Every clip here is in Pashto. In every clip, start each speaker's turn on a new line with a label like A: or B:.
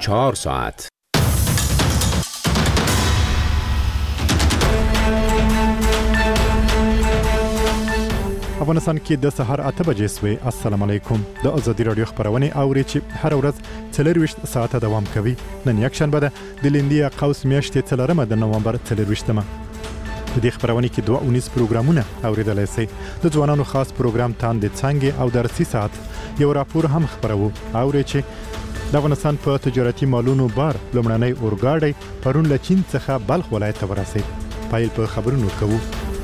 A: 24 ساعت.
B: افغانستان کې د سحر 8 بجې سوی. السلام علیکم. د ازادي رادیو خبرونه اوري چې هر ورځ 24 ساعته دوام کوي. نن یک شنبه ده د لیندیا قوس میاشتې 3 د نومبر 24مه. په دې خبرونه کې 2 پروګرامونه اوریدلای شئ. د ځوانانو خاص پروګرام تاند څنګه او درسي ساعت یو راپور هم خبرو اوري چې د افغانستان په تجارتي مالونو بار لمړنۍ اورګاډي پرون له چین څخه بلخ ولایت ته ورسید. پایل په خبرونو کوو.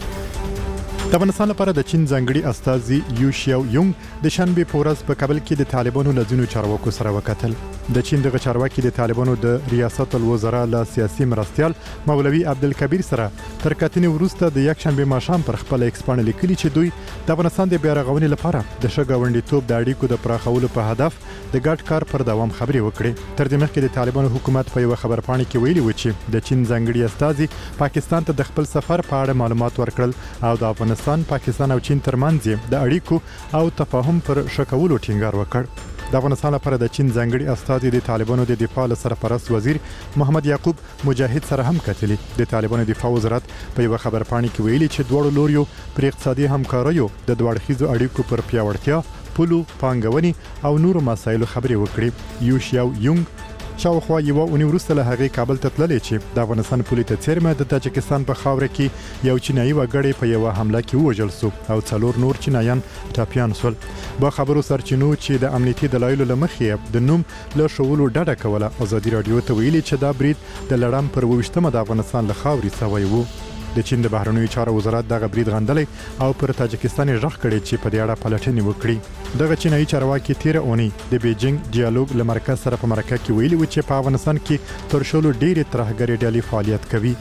B: د افغانستان لپاره د چین ځانګړي استازي یو شیاو یونګ د شنبه په ورځ په کابل کې د طالبانو لزینو چارواکو سره وکتل. د چین د چارواکي د طالبانو د ریاست الوزرا له سیاسي مرستيال مولوي عبدالکبیر سره تر کتنې وروسته د یک شنبه ماښام پر خپل ایکس باندې لیکلي چې دوی د افغانستان د بیارغونې لپاره د شګاونډیتوب د اړیکو د پراخولو په هدف د ګډ کار پر دوام خبرې وکړي. تر دې مخکې د طالبانو حکومت په یو خبرپاڼه کې ویلي و چې د چین ځانګړي استازي پاکستان ته د خپل سفر په اړه معلومات ورکړل او د افغانستان، پاکستان او چین ترمنځ د اړیکو او تفاهم پر شکولو ټینګار وکړ. د افغانستان لپاره د چین ځانګړي استازي د طالبانو د دفاع سرپرست وزیر محمد یعقوب مجاهد سره هم کتلي. د طالبانو دفاع وزارت په یو خبرپاڼه کې ویلي چې دوه لوريو پر اقتصادي همکاریو د دوړخیزو اړیکو پر پیاوړتیا، پولو، پانګونې او نورو مسایلو خبرې وکړي. یو شیاو یونګ شاوخوا یو اونۍ وروسته له هغې کابل ته تللی چې د افغانستان پولې ته څیرمه د تاجکستان په خاوره کې یو چینایي وګړی په یو حمله کې ووژل شو او 4 نور چینایان ټاپیان شول. با خبرو سرچینو چې د امنیتي دلایلو له مخې د نوم له شولو ډډه کوله ازادي رادیو ته ویلي چې دا برید د لړم پر 28مه د افغانستان له خاورې سوی وو. د چین د بهرنیو چارو وزارت دغه برید غندلی او پر تاجکستان ژغ کړي چې په دې اړه پلټنې وکړي. دغه چینایي چارواکي 13 اونۍ د بیجینګ ډیالوګ له مرکز سره په مرکه کې ویلي و چې په افغانستان کې تر شلو ډېرې ترهګرې ډلې فعالیت کوي.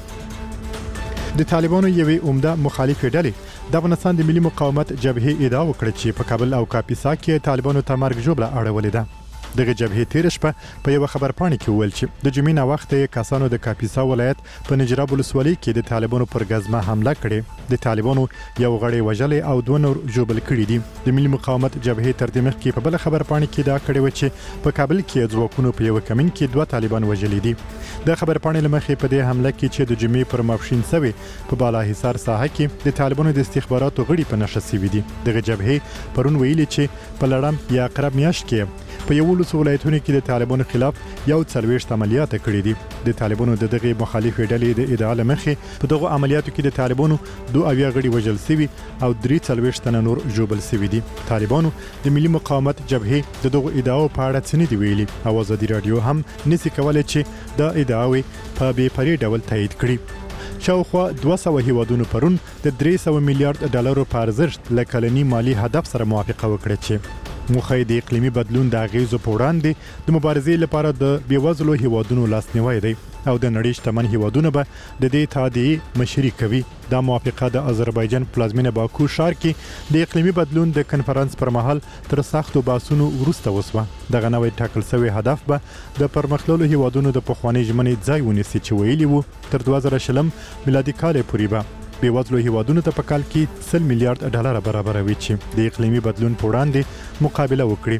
B: د طالبانو یوې عمده مخالفې ډلې د افغانستان د ملي مقاومت جبهې ادعا وکړه چې په کابل او کاپیسا کې طالبانو ته مرګ ژوبله اړولې ده. دغه جبهې تیر شپه په یو خبرپاڼه کې ویل چې د جمعې نه وخت کسانو د کاپیسا ولایت په نجراب ولسوالۍ کې د طالبانو پر غزمه حمله کړې. د طالبانو یو غړی وژلې او 2 نور ژوبل کړي دي. د ملي مقاومت جبهې تر دې مخکې په بل خبرپاڼه کې دا کړی و چې په کابل کې ځواکونو په یو کمین کې 2 طالبان وژلي دي. د خبرپاڼې لمخې په دې حمله کې چې د جمعې پر مافشین سوي په بالا حصار ساحه کې د طالبانو د استخباراتو غړي په نشه سوي دي. دغه جبهې پرون ویلي چې په لړم یا اقرب میاشت کې په یو لوس ولایتونو کې د طالبانو خلاف یو 40 عملیات کړي دي. د طالبانو دغه مخالفې ډلې د ادعا لمخې په دغه عملیاتو کې د طالبانو 2 اویا غړي وژل شوي او 43 تنه نور ژوبل شوي دي. طالبانو د ملي مقاومت جبهې دغه ادعاو په اړه څه نه دی ویلي او ازادي رادیو هم نسی کولای چې دا ادعاوې په بې پرې ډول تایید کړي. شاوخوا 200 هیوادونو پرون د 300 میلیارډ ډالرو په ارزښت له کلني مالی هدف سره موافقه وکړه چې موخه د اقلیمي بدلون د اغیزو په وړاندې د مبارزې لپاره د بیوزلو هیوادونو لاسنیوی دی او د نړۍ شتمن هیوادونه به د دې تادیې مشري کوي. دا موافقه د آذربایجان پلازمینه باکو ښار کې د اقلیمي بدلون د کنفرانس پر مهال تر سختو باسونو وروسته وسوه. دغه نوې ټاکل شوی هدف به د پرمختللو هیوادونو د پخوانۍ ژمنې ځای ونیسي چې ویلي وو تر 2020 میلادي کال پورې به بیوزلو هیوادونو ته په کال کې 100 میلیارډ ډالر برابروي چې د اقلیمي بدلون په وړاندې مقابله وکړي.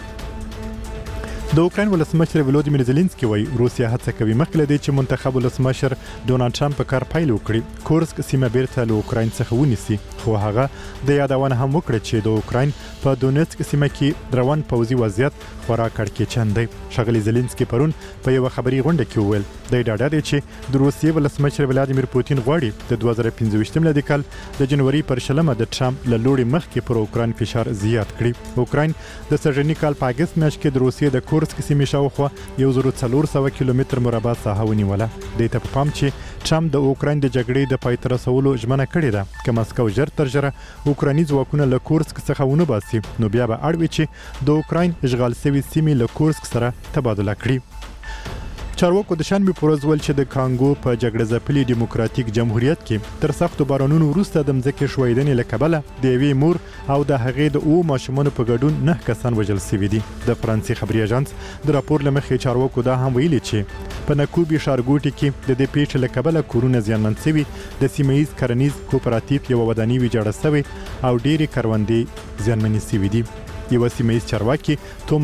B: د اوکراین ولسمشر ولودیمیر زيلنسکي وایي روسیا هڅه کوي مخکې لدی چې منتخب ولسمشر ډونالد ټرمپ په کار پیل وکړي کورسک سیمه بیرته له اوکراین څخه ونیسي. خو هغه د یادونه هم وکړه چې د اوکراین په دونیتسک سیمه کې روان پوځي وضعیت خورا کړکېچن دی. ښاغلي زيلنسکي پرون په یو خبري غونډه کې وویل د ډاډه دی چې د روسیې ولسمشر ولادیمیر پوتین غواړي د 2015 میلادي کال د جنوري پر 20 د ټرمپ له لوري مخکې پر اوکراین فشار زیات کړي. اوکراین د سږني کال په اگست میاشت کې د روسیې د کورسک سیمې شاوخوا 1400 کیلومتر مربع ساحه ونیوله. د ته په پام چې ټرمپ د اوکراین د جګړې د پای ته رسولو ژمنه کړې ده که مسکو ژر تر ژره اوکرایني ځواکونه له کورسک څخه ونه باسي نو بیا به اړ وي چې د اوکراین اشغال شوي سیمې له کورسک سره تبادله کړي. چارواکو د شنبه پر ورځ ویل چې د کانګو په جګړه ځپلي دیموکراتیک جمهوریت کې تر سختو بارانونو وروسته د مځکې ښویدنې له کبله د یوې مور او د هغې د 2 ماشومانو په ګډون 9 کسان وژل شوي دي. د فرانسې خبري اژانس د راپور له مخې چارواکو دا هم ویلي چې په نکوبي ښارګوټي کې د دې پیښې له کبله کورونه زیانمن شوي، د سیمه‌ییز کرنیز کوپراتیف یو ودانۍ ویجاړه شوې او ډېرې کروندې زیانمنې شوي دي. یو سیمه‌ییز چارواکي توماس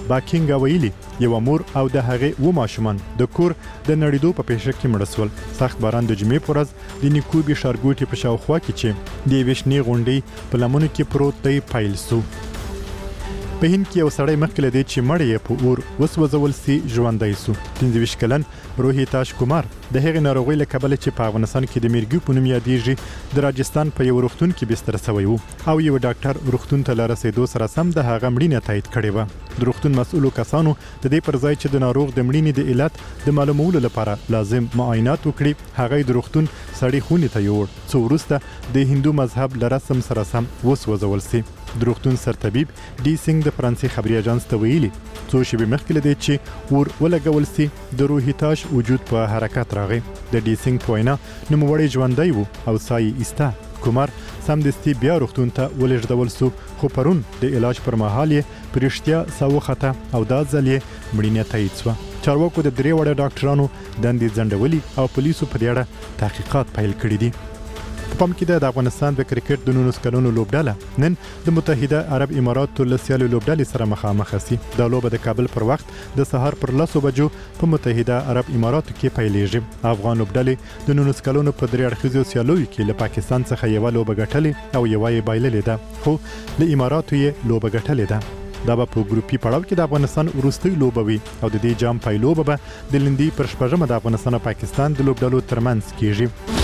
B: باکینګ ویلي یو مور او د هغې و ماشومان د کور د نړیدو په پیښه کې مړ شول. سخت باران د جمعې پر ورځ د نیکوبي ښارګوټي په شاوخوا کې چې د وښنې غونډۍ په لمنو کې پروت دی پیل سو. په هند کې یو سړی مخکې لدی چې مړ یې په اور وسوځول سي ژوندی سو. 15 کلن روهیتاش کومار د هغې ناروغۍ له کبله چې په افغانستان کې د میرګي په نوم یادېږي د راجستان په یو روغتون کې بستر شوی و او یو ډاکټر روغتون ته لرسېدو سره سم د هغه مړینه تایید کړې و. د روغتون مسؤلو کسانو د دې پر ځای چې د ناروغ د مړینې د علت د معلومولو لپاره لازم معاینات وکړي هغه د روغتون سړی خونې ته یوړ څو وروسته د هندو مذهب له رسم سره سم وسوځول سي. د روغتون سرطبيب ډي سنګ د فرانسې خبري اژانس ته ویلي څو شېبې مخکې لدی چې ور ولګول سي د روهیتاش وجود په حرکت راغی. د ډي سنګ په وینا نوموړی ژوندی و او سای ایستا. کومار سمدستي بیا روغتون ته ولېږدول سو خو پرون د علاج پر مهال یې پرشتیا ساوخته او دا ځل یې مړینه تایید شوه. چارواکو د درې وړه ډاکټرانو دندې ځنډولي او پولیسو په دې اړه تحقیقات پیل کړي دي. په پام کې د افغانستان د کرکټ د 19 کلونو لوبډله نن د متحده عرب اماراتو له سیالو لوبډلې سره مخامخ شي. دا لوبه د کابل پر وخت د سهار پر 10 بجو په متحده عرب اماراتو کې پیلېږي. افغان لوبډلې د 19 کلونو په درې اړخیزو سیالیو کې له پاکستان څخه یو لوبه ګټلې او یو یې بایللې ده خو له اماراتو یې لوبه ګټلې ده. دا به په ګروپي پړاو کې د افغانستان وروستۍ لوبه وي او د دې جام پایلوبه به د لندې پر شپږمه د افغانستان او پاکستان د لوبډلو ترمنځ کیږي.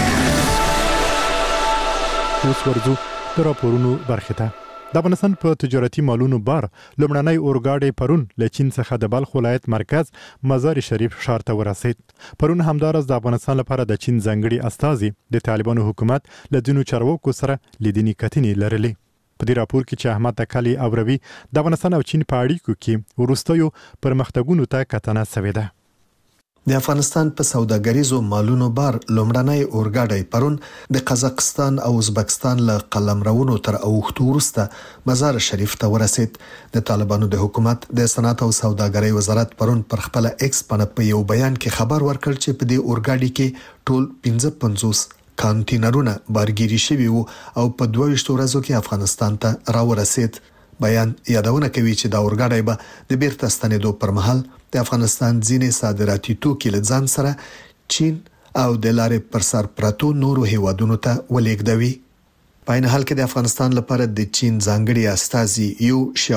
B: اوس ورځو د راپورونو برخه ته. د افغانستان په تجارتي مالونو بار لومړنی اورګاډی پرون له چین څخه د بلخ ولایت مرکز مزار شریف ښار ته ورسید. پرون همدارس د افغانستان لپاره د چین ځانګړي استازي د طالبانو حکومت له ځینو چارواکو سره لیدنې کتنې لرلې. په دې راپور کې چې احمد تکلی اوروي د افغانستان او چین په اړیکو کې وروستیو پرمختګونو ته کتنه شوې ده.
A: د افغانستان په سوداګریزو مالونو بار لومړنی اورګاډی پرون د قزاقستان او ازبکستان له قلمرونو تر اوښتو وروسته مزار شریف ته ورسید. د طالبانو د حکومت د صنعت او سوداګرۍ وزارت پرون پر خپل ایکس باندې په یو بیان کې خبر ورکړ چې په دې اورګاډي کې ټول 55 کانټینرونه بارګیری شوي وو او په 22 ورځو کې افغانستان ته راورسید. بیان یادونه کوي چې دا اورګاډی به د بیرته ستنېدو پر مهال د افغانستان ځینې صادراتي توکي له ځان سره چین او د لارې پر سر پرتو نورو هیوادونو ته ولېږدوي. په عین حال کې د افغانستان لپاره د چین ځانګړي استازي یو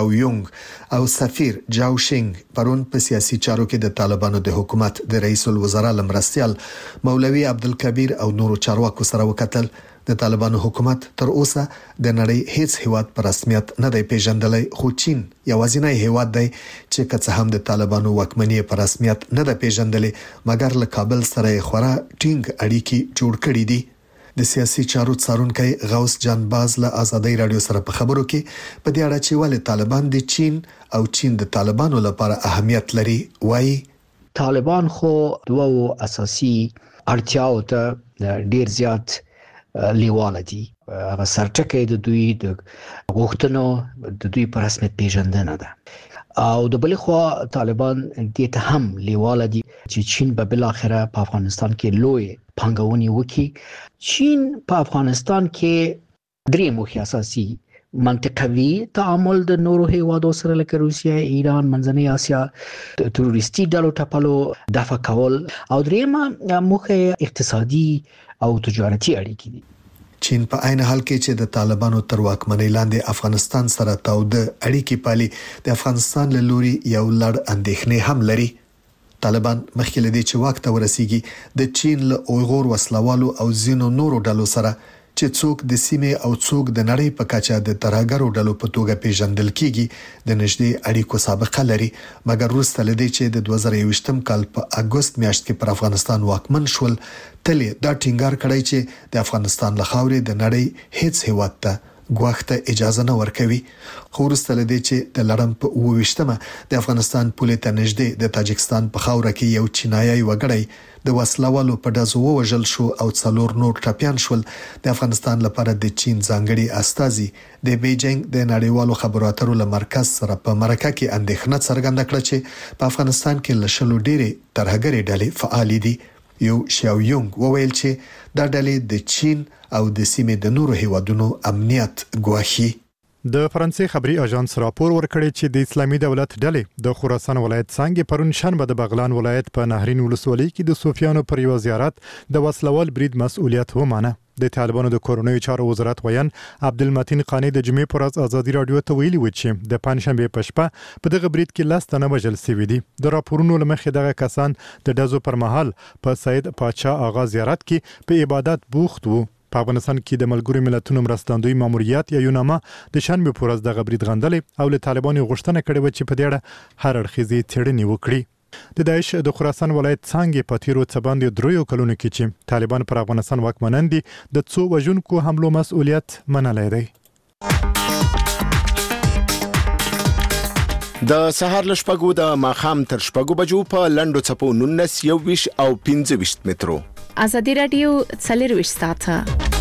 A: شاویونګ او سفیر جاو شینګ پرون په سیاسي چارو کې د طالبانو د حکومت د رئیس الوزرا لمرستیال مولوي عبدالکبیر او نورو چارواکو سره وکتل. د طالبانو حکومت تر اوسه د نړۍ هیڅ هیواد په رسمیت نه دی پیژندلی خو چین یوازینی هیواد دی چې که څه هم د طالبانو واکمنۍ په رسمیت نه ده پیژندلی مګر له کابل سره خورا ټینګ اړیکې جوړ کړي دي. د سیاسي چارو څارونکي غوث جان باز له آزادۍ رادیو سره په خبرو کې په دې اړه چې ولې طالبان د چین او چین د طالبانو لپاره اهمیت لري وایي
C: طالبان خو دوه اساسي اړتیاو ته ډیر زیات لیواله دي. هغه سرټکي د دوی د غوښتنو د دوی په رسمیت پیژندنه ده او د بل خوا طالبان دې ته هم لیواله دي چې چین به بل اخره په افغانستان کې لوی پانګونې وکړي. چین په افغانستان کې درې مخي اساسي منطقوي تعامل د نورو هیوادو سره لکه روسیه، ایران، منځنۍ اسیا، تروریستي ډلو ټپلو دفع کول او درېمه مخه اقتصادي او تجارتي اړیکې دي.
A: چین په عین حال کې چې د طالبانو تر واکمنۍ لاندې افغانستان سره تاوده اړیکې پالي د افغانستان له لوري یو لړ اندېښنې هم لري. طالبان مخکې لدی چې واک ته ورسیږي د چین له اوغور وسلوالو او زینو نورو ډلو سره چې څوک د سیمې او څوک د نړۍ په کچه د ترهګرو ډلو په توګه پیژندل کیږي د نږدې اړیکو سابقه لري مګر وروسته لدی چې د 2021م کال په اگست میاشت کې پر افغانستان واکمن شول تلې دا ټینګار کړی چې د افغانستان له خاورې د نړۍ هیڅ هیواد ته ګواښ اجازه نه ورکوي. خو وروسته لدی چې د لړم په 28مه د افغانستان پولې ته نږدې د تاجکستان په خاوره کې یو چینایي وګړی د وسلوالو په ډزو ووژل شو او 4 نور ټپيان شول. د افغانستان لپاره د چین ځانګړي استازي د بیجینګ د نړیوالو خبرو اترو له مرکز سره په مرکه کې اندېښنه څرګنده کړه چې په افغانستان کې له شلو ډېرې ترهګرې ډلې فعال دي. یو شاویونګ وویل چې دا ډلې د چین او د سیمې د نورو هیوادونو امنیت ګواښي.
B: د فرانسې خبري اژانس راپور ورکړی چې د اسلامي دولت ډلې د خراسان ولایت څنګه پرون شنبه د بغلان ولایت په نهرین ولسوالۍ کې د صوفیانو پر یو زیارت د وسلوال برید مسؤلیت ومانه. د طالبانو د کورونوي چارو وزارت ویان عبدالمتین قانی د جمعې پر ورځ ازادي رادیو ته ویلي و چې د پنځشنبه په شپه په دغه برید کې 10 تنه وژل شوي دي. د راپورونو لمخې دغه کسان د ډزو پر مهال په سید پاچا آغا زیارت کې په عبادت بوخت وو. په افغانستان کې د ملګرو ملتونو مرستندوی ماموریت یا یوناما د شنبه پر ورځ د برید غندلې او له طالبانو غوښتنه کړې و چې په دې اړه هر اړخیزې څېړنې وکړي. د داعش د خراسان ولایت څنګه په تیرو څه باندې 3 کلونو کې چې طالبان پر افغانستان واکمنان دي د څو وژونکو حملو مسؤلیت منلی دی.
D: د سهار له شپږو د ماښام تر شپږو بجو په لنډو څپو 19 21 او 25 مترو.
E: ازادي رادیو 24 ساعته.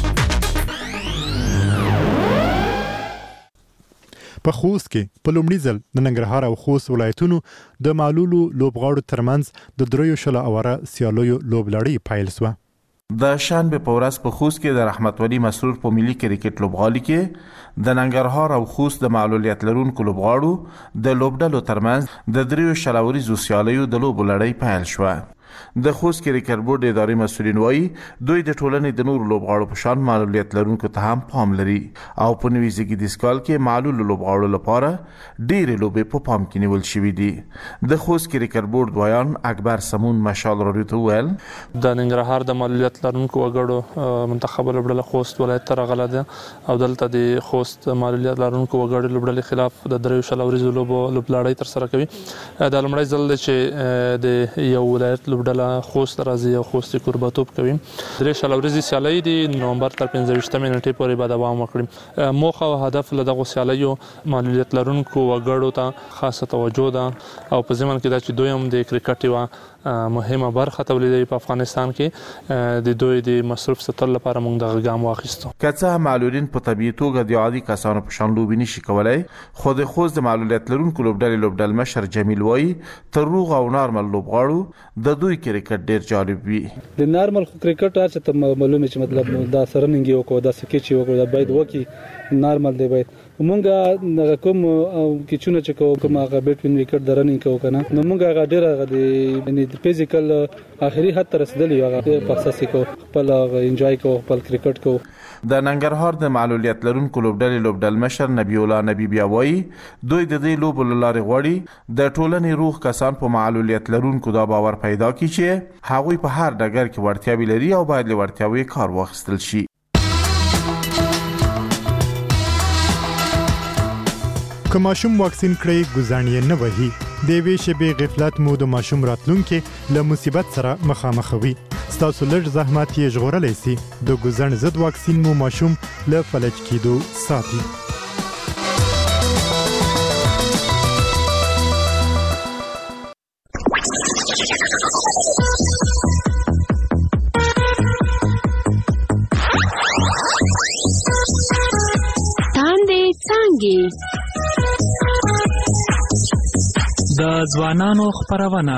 B: په خوست کې په لومړي ځل د ننګرهار او خوست ولایتونو د معلولو لوبغاړو ترمنځ د 3 اوره سیالیو لوبلړۍ پیل شوه.
F: د شنبه په ورځ په خوست کې د رحمت ولی مسرور په ملي کرکټ لوبغالي کې د ننګرهار او خوست د معلولیت لرونکو لوبغاړو د لوبډلو ترمنځ د 3 اوره سیالیو د لوبلړۍ پیل شوه. د خوست کرکټ بورډ اداري مسؤلین وایي دوی د ټولنې د نورو لوبغاړو په شان معلولیت لرونکو ته هم پام لري او په نوي زیږدیز کال کې معلول لوبغاړو لپاره ډېرې لوبې په پام کې نیول شوې دي. د خوست کرکټ بورډ ویان اکبر سمون مشال راډیو ته ویل
G: د ننګرهار د معلولیت لرونکو وګړو منتخب لوبډله خوست ولایت ته راغله ده او دلته د خوست معلولیت لرونکو وګړو لوبډلې خلاف د 3 اوريزو لوبلړۍ تر سره کوي. د لومړی ځل چې د یو ولایت لوبډله خوست راځي او خوست کورباتوب کوي. 3 اوريزي سیالۍ د نومبر تر 15 نیټې پورې به دوام وکړي. موخه او هدف له دغه سیالیو معلولیت لرونکو وګړو ته خاصه توجه ده او په ځمن کې دا چې دوی هم د کرکټ یو مهمه برخه تولیدوي په افغانستان کې د دوی د مصرف ستر لپاره موږ د ګام واخیستو.
F: کڅه معلولین په طبيعي توګه د عادي کسانو په شان لوبي نشي کولای خو د خوست د معلولیت لرونکو لوبډل مشر جمیل وای تر روغ او نارمل لوبغاړو د دوی کرکټ ډیر جالب وي.
H: د نارمل کرکټ هر څه معلومه چې مطلب دا سرننګ یو کو دا سکیچ یو کو دا باید وکی نارمل دی باید مونږه کوم کیچونه چې کوم هغه بیت وین وکټ درنې کو کنه نو مونږه هغه ډیره د فزیکل اخري حد تر رسیدلی هغه په اساس کو خپل انجوای کو خپل کرکټ کو.
F: د ننګرهار د معلولیت لرونکو لوبډل مشر نبی الله نبی بیا وایي دوی د دې لوبو لارې غوړي د ټولنې روح کسان په معلولیت لرونکو دا باور پیدا کړي چې هغوی په هر ډګر کې ورتیاوي لري او باید له ورتیاوي کار واخیستل شي.
B: که ماشوم واکسین کړی ګزانې نه وهي د وی شبي غفلت مو د ماشوم راتلونکي له مصیبت سره مخامخوي. ستاسو لږ زحمت یې ژغورلی سي. د ګزن ضد واکسین مو ماشوم له فلج کېدو ساتي.
I: د ځوانانو خبرونه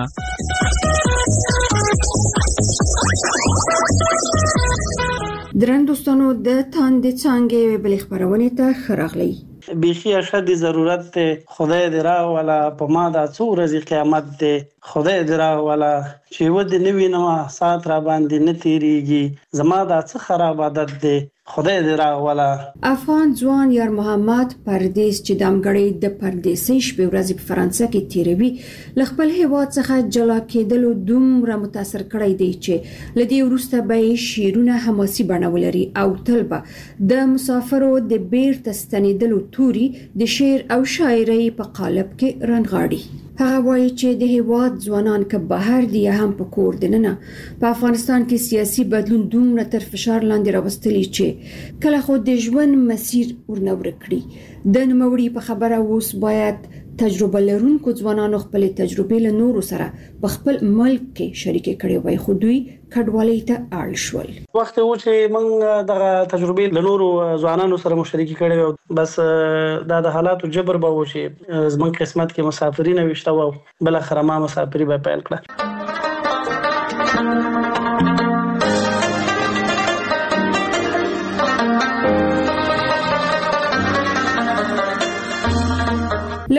J: درن دوستانو د تاندې څنګه بل خبرونه ته خراغلی
K: بیخی اشد ضرورت ته خدای دې را ولا په ما دا څو ورځې قیامت دې خدای دې را ولا چې ود نوی نو سات را باندې نه تیریږي زما دا څه خراب عادت دې خدای دې را ولا.
J: افغان ځوان یار محمد پردیس چې دمګړی د پردیسي شپې ورځې په فرانسه کې تیروي ل خپل هیواد څخه جلا کېدل دومره متاثر کړی دی چې لدی ورسته به شیرونه حماسي بڼولري او طلبه د مسافرو د بیرته ستنیدلو توري د شعر او شاعري په قالب کې رنغاړي. هغه وایي چې د هیواد ځوانان که بهر دي هم په کور دننه په افغانستان کې سیاسي بدلون دومره تر فشار لاندې راوستلی چې کله خو د ژوند مسیر ورنور کړی د نوموړي په خبره اوس باید تجربه لرونکو ځوانانو خپل تجربې له نورو سره په خپل ملک کې شریک کړي وای خو دوی کډوالۍ ته اړ شول.
K: وخت و چې موږ دغه تجربې له نورو ځوانانو سره مشارکت کړي بس دا د حالاتو جبر به و چې زمون قسمت کې مسافرین وشته و بل اخر ما مسافری به پیل کړه.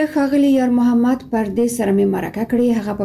J: ښاغلي یار محمد پردیس سره مې مرکه کړې. هغه په